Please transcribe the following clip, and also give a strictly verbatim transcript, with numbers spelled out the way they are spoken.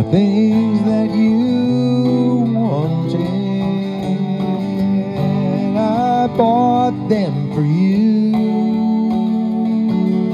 things that you wanted. I bought them for you.